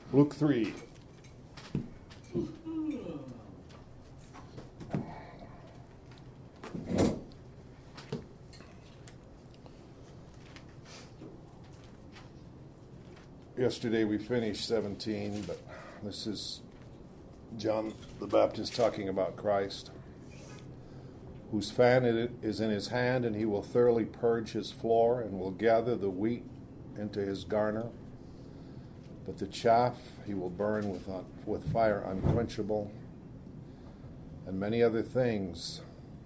Luke 3. Yesterday we finished 17, but this is John the Baptist talking about Christ, whose fan is in his hand, and he will thoroughly purge his floor and will gather the wheat into his garner. But the chaff he will burn with fire unquenchable. And many other things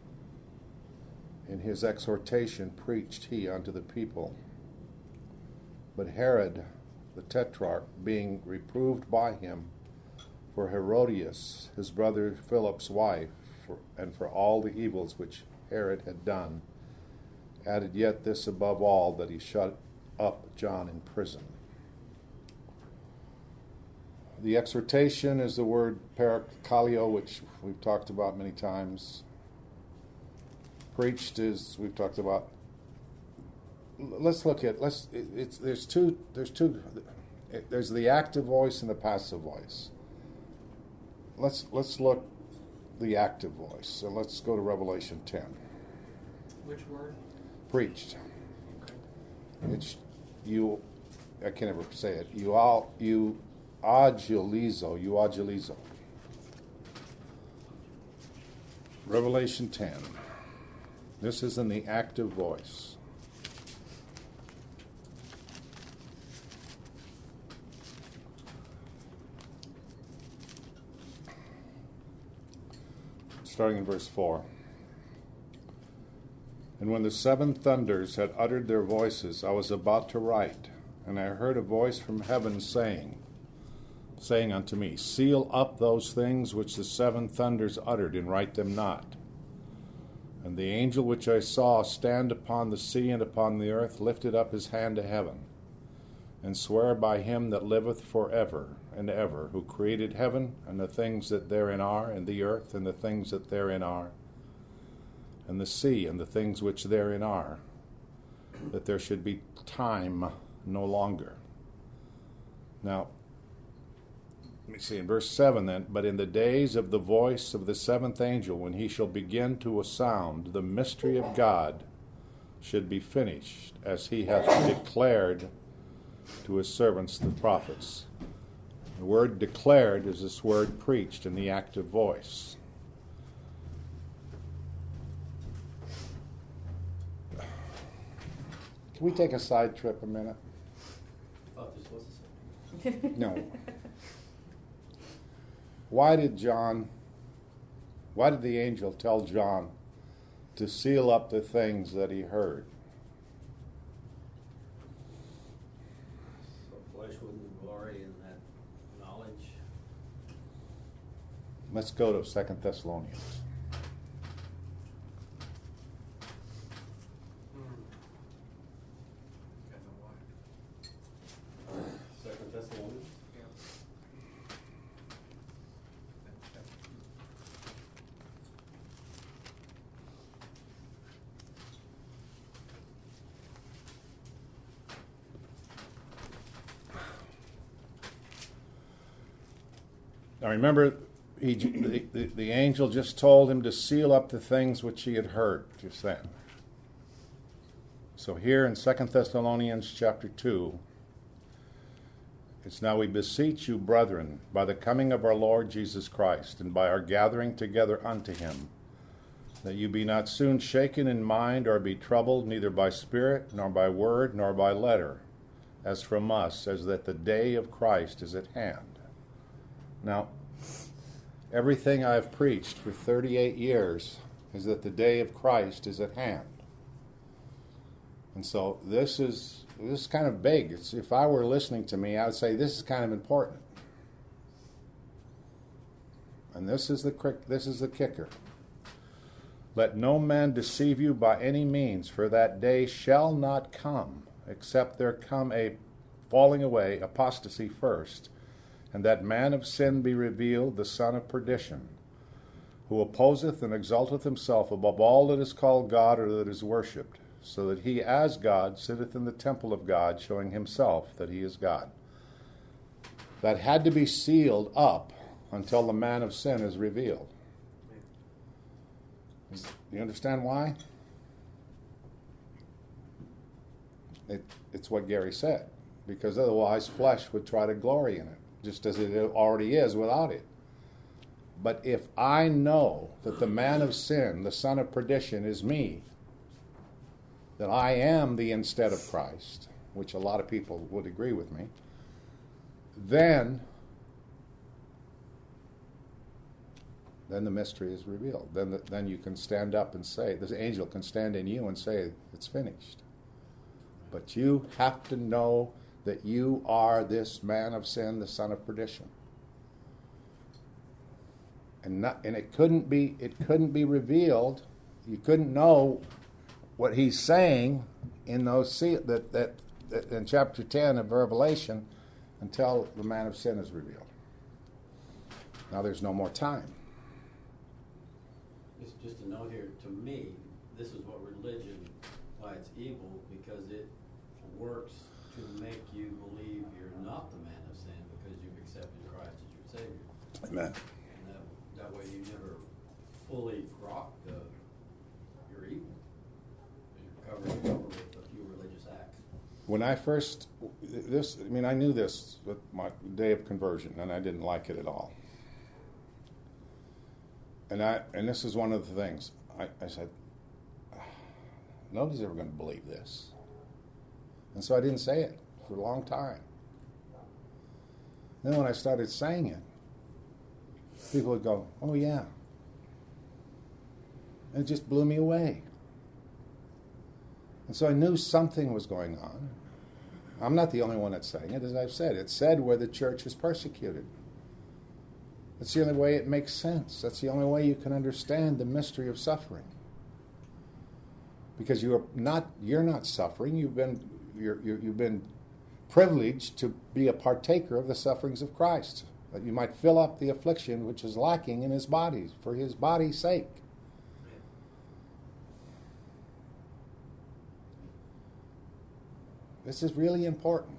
in his exhortation preached he unto the people. But Herod the Tetrarch, being reproved by him for Herodias, his brother Philip's wife, and for all the evils which Herod had done, added yet this above all, that he shut up John in prison. The exhortation is the word parakaleo, which we've talked about many times. Preached is, we've talked about. There's the active voice and the passive voice. Let's look the active voice. So let's go to Revelation 10. Which word? Preached. It's you. I can't ever say it. You agilizo. Revelation 10. This is in the active voice. Starting in verse 4. And when the seven thunders had uttered their voices, I was about to write, and I heard a voice from heaven saying unto me, Seal up those things which the seven thunders uttered, and write them not. And the angel which I saw stand upon the sea and upon the earth lifted up his hand to heaven, and sware by him that liveth for ever and ever, who created heaven and the things that therein are, and the earth and the things that therein are, and the sea and the things which therein are, that there should be time no longer. Now, let me see, in verse 7 then, but in the days of the voice of the seventh angel, when he shall begin to sound, the mystery of God should be finished, as he hath declared to his servants the prophets. The word declared is this word preached in the active voice. Can we take a side trip a minute? I thought this was a second. No. Why did the angel tell John to seal up the things that he heard? So flesh wouldn't glory in that knowledge. Let's go to 2 Thessalonians. Second Thessalonians? Now remember, the angel just told him to seal up the things which he had heard just then. So here in 2 Thessalonians chapter 2, it's now we beseech you, brethren, by the coming of our Lord Jesus Christ, and by our gathering together unto him, that you be not soon shaken in mind, or be troubled, neither by spirit, nor by word, nor by letter, as from us, as that the day of Christ is at hand. Now, everything I've preached for 38 years is that the day of Christ is at hand. And so this is kind of big. If I were listening to me, I would say this is kind of important. And this is the kicker. Let no man deceive you by any means, for that day shall not come, except there come a falling away, apostasy first, and that man of sin be revealed, the son of perdition, who opposeth and exalteth himself above all that is called God or that is worshipped, so that he as God sitteth in the temple of God, showing himself that he is God. that had to be sealed up until the man of sin is revealed. Do you understand why? It's what Gary said. Because otherwise flesh would try to glory in it, just as it already is without it. But if I know that the man of sin, the son of perdition, is me, that I am the instead of Christ, which a lot of people would agree with me, then the mystery is revealed. Then you can stand up and say, this angel can stand in you and say, it's finished. But you have to know that you are this man of sin, the son of perdition. And it couldn't be revealed. You couldn't know what he's saying in those that in chapter 10 of Revelation until the man of sin is revealed. Now there's no more time. Just a note here, to me, this is what religion, why it's evil, because it works to make you believe you're not the man of sin because you've accepted Christ as your Savior. Amen. And that way you never fully grok your evil. You're covered over with a few religious acts. When I first, I knew this with my day of conversion, and I didn't like it at all. And this is one of the things. I said, nobody's ever going to believe this. And so I didn't say it for a long time. Then when I started saying it, people would go, oh yeah. And it just blew me away. And so I knew something was going on. I'm not the only one that's saying it, as I've said. It's said where the church is persecuted. That's the only way it makes sense. That's the only way you can understand the mystery of suffering. Because you're not suffering. You've been privileged to be a partaker of the sufferings of Christ, that you might fill up the affliction which is lacking in his body, for his body's sake. This is really important.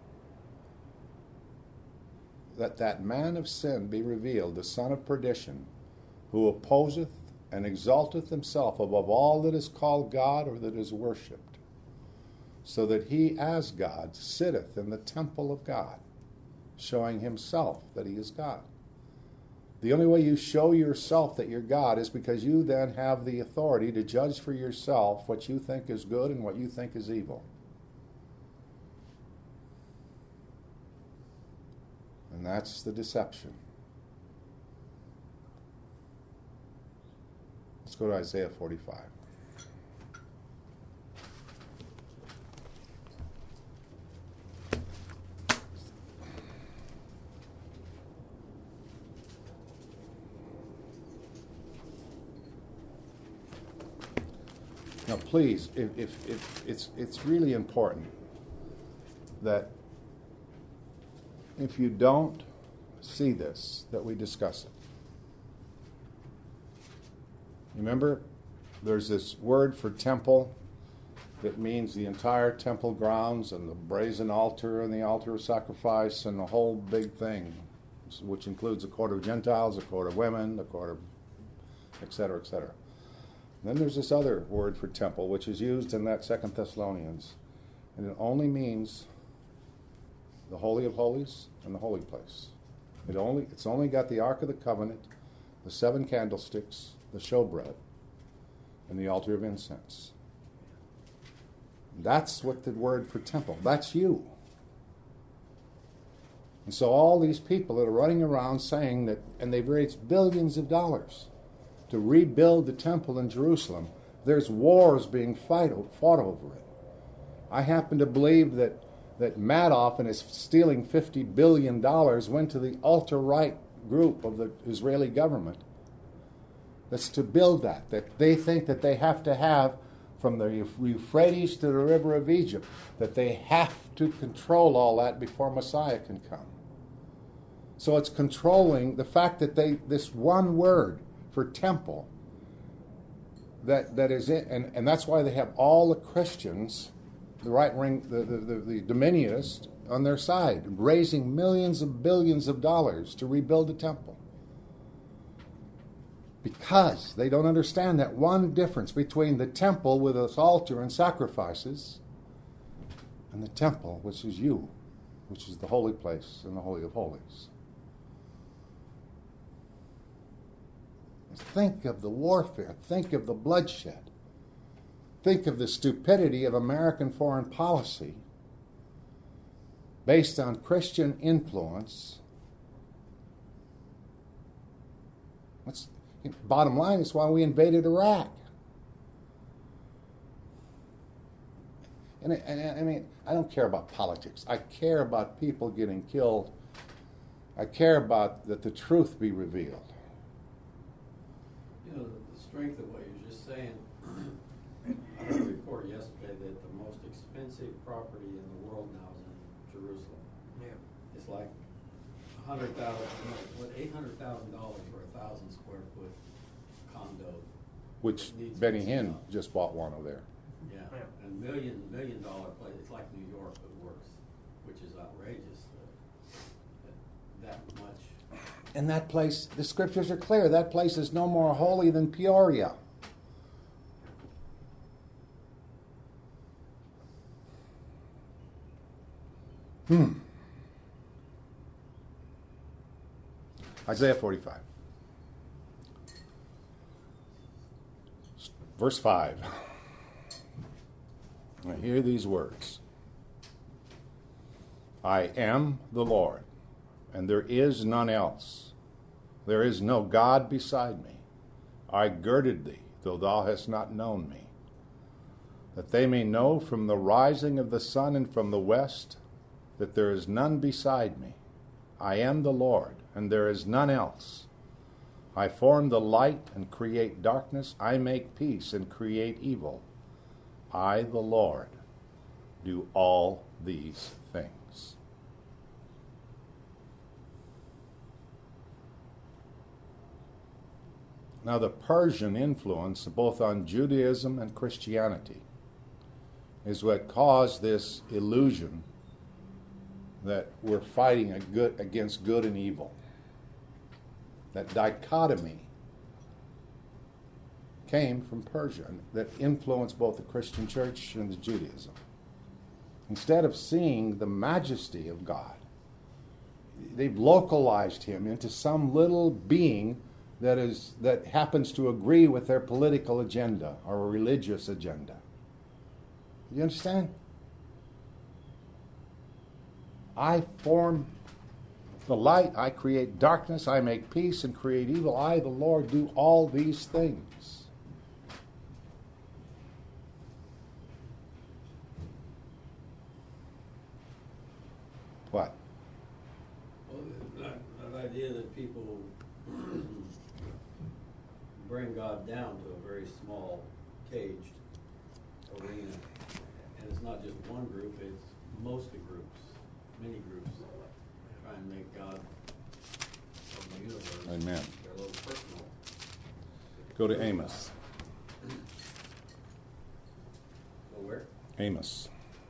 That man of sin be revealed, the son of perdition, who opposeth and exalteth himself above all that is called God or that is worshipped, so that he as God sitteth in the temple of God, showing himself that he is God. The only way you show yourself that you're God is because you then have the authority to judge for yourself what you think is good and what you think is evil. And that's the deception. Let's go to Isaiah 45. Now, please, if it's really important that if you don't see this, that we discuss it. Remember, there's this word for temple that means the entire temple grounds and the brazen altar and the altar of sacrifice and the whole big thing, which includes the court of Gentiles, the court of women, the court of et cetera, et cetera. Then there's this other word for temple, which is used in that 2 Thessalonians, and it only means the Holy of Holies and the holy place. It's only got the Ark of the Covenant, the 7 candlesticks, the showbread, and the altar of incense. That's what the word for temple, that's you. And so all these people that are running around saying that, and they've raised billions of dollars to rebuild the temple in Jerusalem, there's wars being fought over it. I happen to believe that Madoff and his stealing $50 billion went to the ultra-right group of the Israeli government that's to build that they think that they have to have from the Euphrates to the river of Egypt, that they have to control all that before Messiah can come. So it's controlling the fact that this one word for temple that is it, and that's why they have all the Christians the right wing, the Dominionists on their side, raising millions and billions of dollars to rebuild the temple. Because they don't understand that one difference between the temple with its altar and sacrifices and the temple, which is you, which is the holy place and the Holy of Holies. Think of the warfare. Think of the bloodshed. Think of the stupidity of American foreign policy based on Christian influence. Bottom line is why we invaded Iraq. And I mean, I don't care about politics. I care about people getting killed. I care about that the truth be revealed. You know, the strength of what you're just saying, I heard a report yesterday that the most expensive property in the world now is in Jerusalem. Yeah. It's like $800,000 for 1,000 square foot condo. Which Benny Hinn just bought one of there. Yeah, and $1 million place. It's like New York, but worse, which is outrageous. That much. And that place, the scriptures are clear, that place is no more holy than Peoria. Isaiah 45. Verse 5. Now hear these words. I am the Lord, and there is none else. There is no God beside me. I girded thee, though thou hast not known me, that they may know from the rising of the sun and from the west that there is none beside me. I am the Lord, and there is none else. I form the light and create darkness. I make peace and create evil. I, the Lord, do all these things. Now, the Persian influence both on Judaism and Christianity is what caused this illusion that we're fighting against good and evil. That dichotomy came from Persia that influenced both the Christian church and the Judaism. Instead of seeing the majesty of God, they've localized him into some little being that happens to agree with their political agenda or a religious agenda. You understand? I form the light, I create darkness, I make peace and create evil. I, the Lord, do all these things. What? Well, that idea that people bring God down to a very small, caged arena. And it's not just one group, it's most of groups, many groups, try and make God of the universe. Amen. They're a little personal. Go to Amos. Go where? Amos.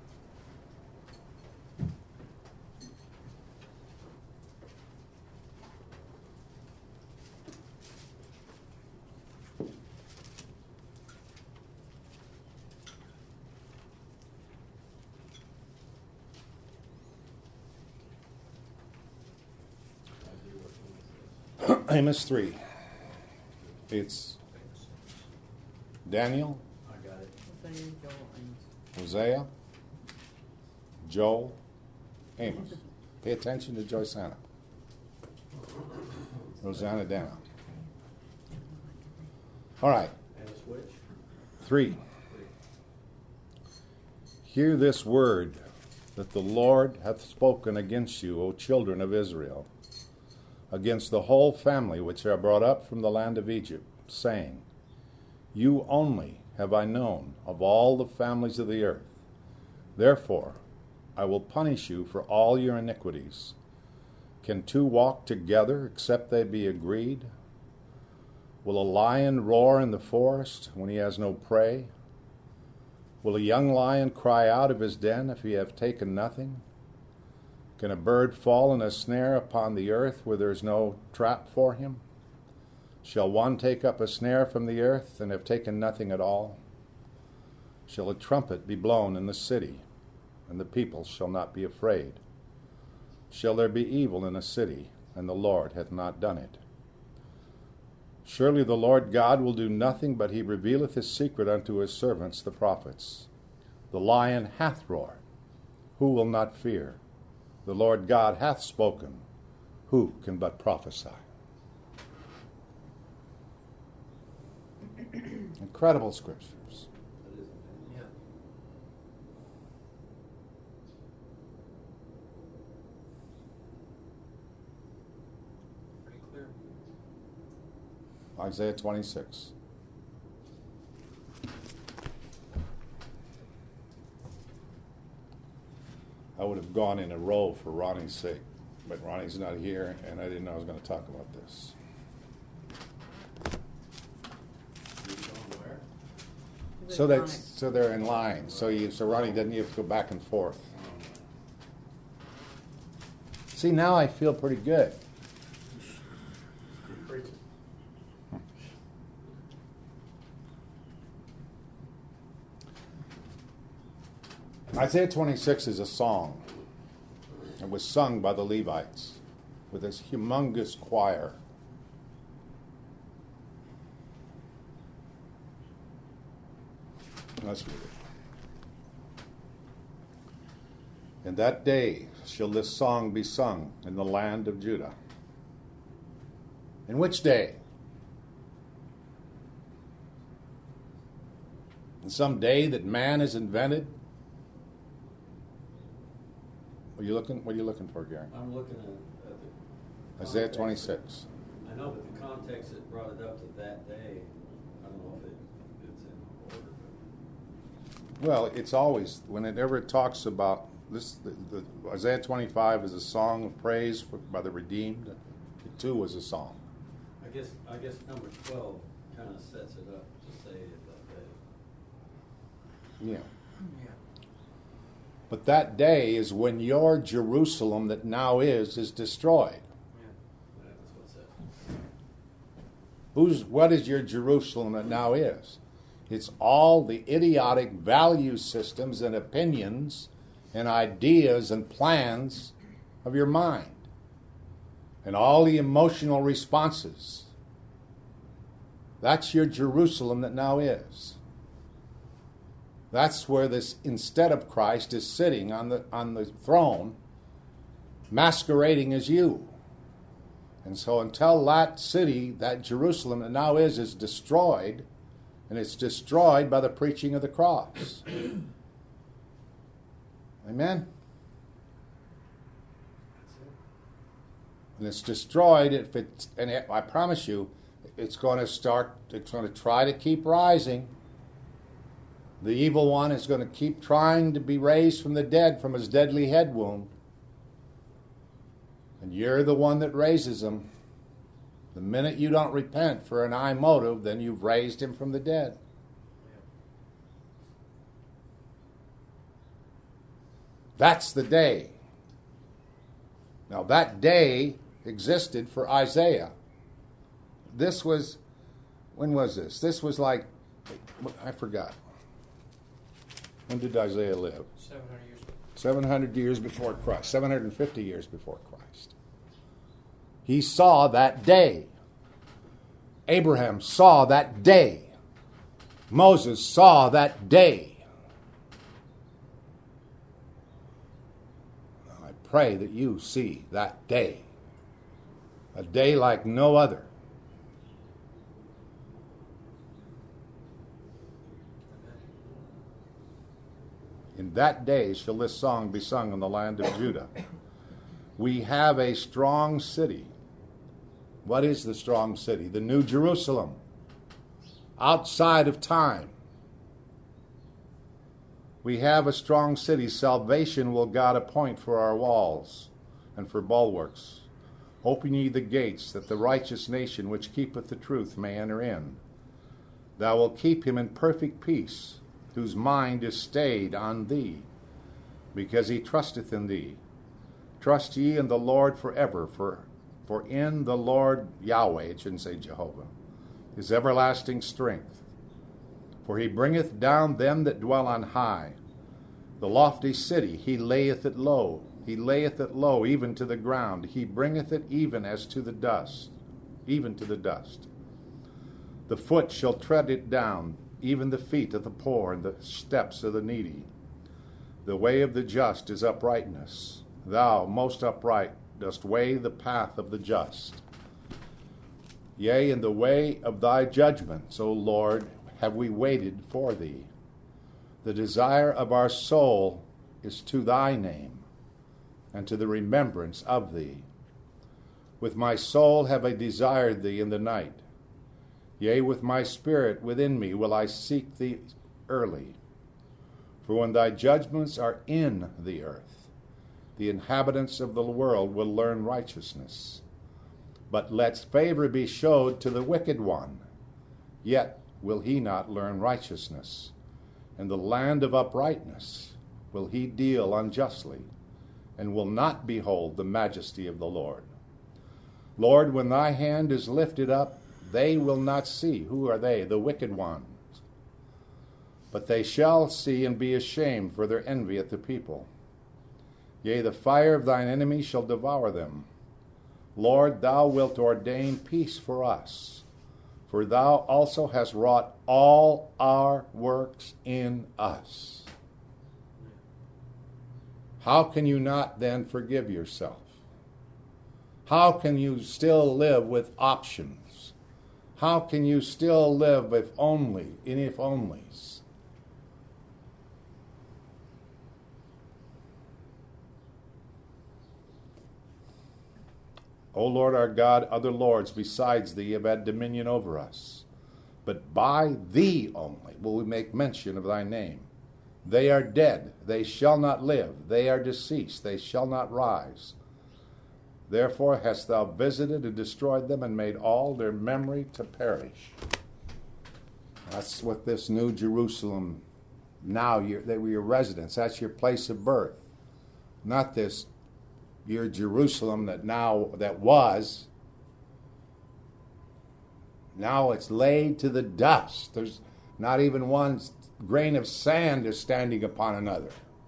Amos 3. It's Daniel, I got it. Hosea, Joel, Amos. Pay attention to Joyce Hannah. Rosanna down. All right. And a switch? 3. Hear this word that the Lord hath spoken against you, O children of Israel, against the whole family which are brought up from the land of Egypt, saying, You only have I known of all the families of the earth. Therefore I will punish you for all your iniquities. Can two walk together except they be agreed? Will a lion roar in the forest when he has no prey? Will a young lion cry out of his den if he have taken nothing? Can a bird fall in a snare upon the earth where there is no trap for him? Shall one take up a snare from the earth and have taken nothing at all? Shall a trumpet be blown in the city, and the people shall not be afraid? Shall there be evil in a city, and the Lord hath not done it? Surely the Lord God will do nothing, but he revealeth his secret unto his servants the prophets. The lion hath roared, who will not fear? The Lord God hath spoken, who can but prophesy? Incredible scriptures. Yeah. Pretty clear. Isaiah 26. I would have gone in a row for Ronnie's sake, but Ronnie's not here, and I didn't know I was going to talk about this. So they're in line. So Ronnie doesn't have to go back and forth. See, now I feel pretty good. Isaiah 26 is a song. It was sung by the Levites with this humongous choir. Let's read it. In that day shall this song be sung in the land of Judah. In which day? In some day that man has invented? What are you looking for, Gary? I'm looking at the Isaiah context. 26. I know, but the context that brought it up to that day, I don't know if it's in order. Well, it's always, whenever it talks about this, the Isaiah 25 is a song of praise by the redeemed. It too was a song. I guess number 12 kind of sets it up to say it that day. Yeah. Yeah. But that day is when your Jerusalem that now is destroyed. Yeah. That's what it says. What is your Jerusalem that now is? It's all the idiotic value systems and opinions and ideas and plans of your mind. And all the emotional responses. That's your Jerusalem that now is. That's where this, instead of Christ, is sitting on the throne, masquerading as you. And so until that city, that Jerusalem that now is destroyed, and it's destroyed by the preaching of the cross. Amen? And it's destroyed, I promise you, it's going to try to keep rising. The evil one is going to keep trying to be raised from the dead from his deadly head wound. And you're the one that raises him. The minute you don't repent for an I motive, then you've raised him from the dead. That's the day. Now that day existed for Isaiah. When was this? This was like, I forgot. When did Isaiah live? 700 years. 700 years before Christ. 750 years before Christ. He saw that day. Abraham saw that day. Moses saw that day. I pray that you see that day. A day like no other. In that day shall this song be sung in the land of Judah. We have a strong city. What is the strong city? The New Jerusalem. Outside of time. We have a strong city. Salvation will God appoint for our walls and for bulwarks. Open ye the gates, that the righteous nation which keepeth the truth may enter in. Thou wilt keep him in perfect peace, whose mind is stayed on thee, because he trusteth in thee. Trust ye in the Lord forever, for in the Lord Yahweh, it shouldn't say Jehovah, is everlasting strength. For he bringeth down them that dwell on high. The lofty city he layeth it low. He layeth it low, even to the ground. He bringeth it even as to the dust, even to the dust. The foot shall tread it down, even the feet of the poor and the steps of the needy. The way of the just is uprightness. Thou, most upright, dost weigh the path of the just. Yea, in the way of thy judgments, O Lord, have we waited for thee. The desire of our soul is to thy name, and to the remembrance of thee. With my soul have I desired thee in the night. Yea, with my spirit within me will I seek thee early. For when thy judgments are in the earth, the inhabitants of the world will learn righteousness. But let favor be showed to the wicked one, yet will he not learn righteousness. In the land of uprightness will he deal unjustly, and will not behold the majesty of the Lord. Lord, when thy hand is lifted up, they will not see. Who are they? The wicked ones. But they shall see and be ashamed for their envy at the people. Yea, the fire of thine enemies shall devour them. Lord, thou wilt ordain peace for us, for thou also hast wrought all our works in us. How can you not then forgive yourself? How can you still live with options? How can you still live with only, in if onlys? O Lord our God, other lords besides thee have had dominion over us. But by thee only will we make mention of thy name. They are dead, they shall not live. They are deceased, they shall not rise. Therefore hast thou visited and destroyed them and made all their memory to perish. That's what this New Jerusalem, now they were your residence. That's your place of birth. Not this your Jerusalem that was. Now it's laid to the dust. There's not even one grain of sand is standing upon another.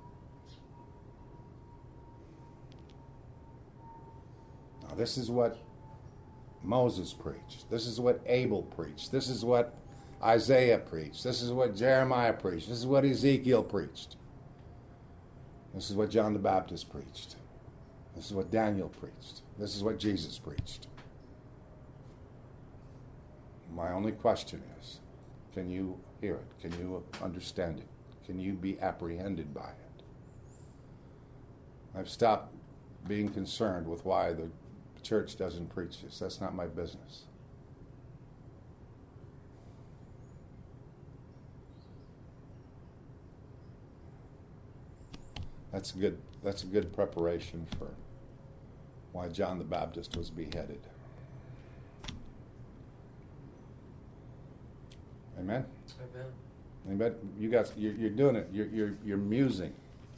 Now this is what Moses preached. This is what Abel preached. This is what Isaiah preached. This is what Jeremiah preached. This is what Ezekiel preached. This is what John the Baptist preached. This is what Daniel preached. This is what Jesus preached. My only question is, can you hear it? Can you understand it? Can you be apprehended by it? I've stopped being concerned with why the church doesn't preach this. That's not my business. That's a good preparation for why John the Baptist was beheaded. Amen. Amen. Amen. You're doing it. You're musing.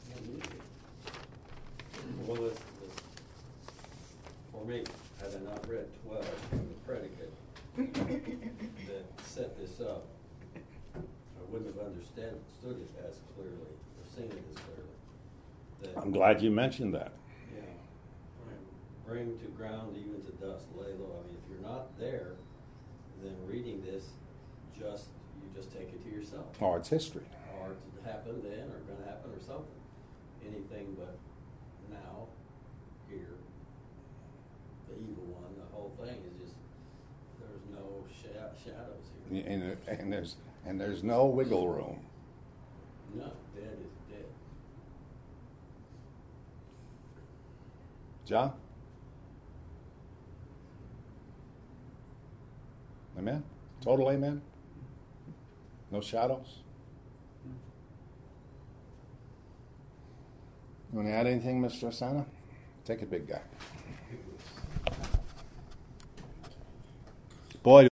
Well, this, for me, had I not read 12 from the predicate that set this up, I wouldn't have understood it as clearly, or seen it as clearly. I'm glad you mentioned that. Yeah. Bring to ground, even to dust, lay low. I mean, if you're not there, then reading this, you just take it to yourself. Oh, it's history. Or it happened then, or going to happen, or something. Anything but now, here, the evil one, the whole thing is just, there's no shadows here. And there's no wiggle room. No, dead is dead. John? Amen? Total amen? No shadows? You want to add anything, Mr. Osana? Take it, big guy. Boy,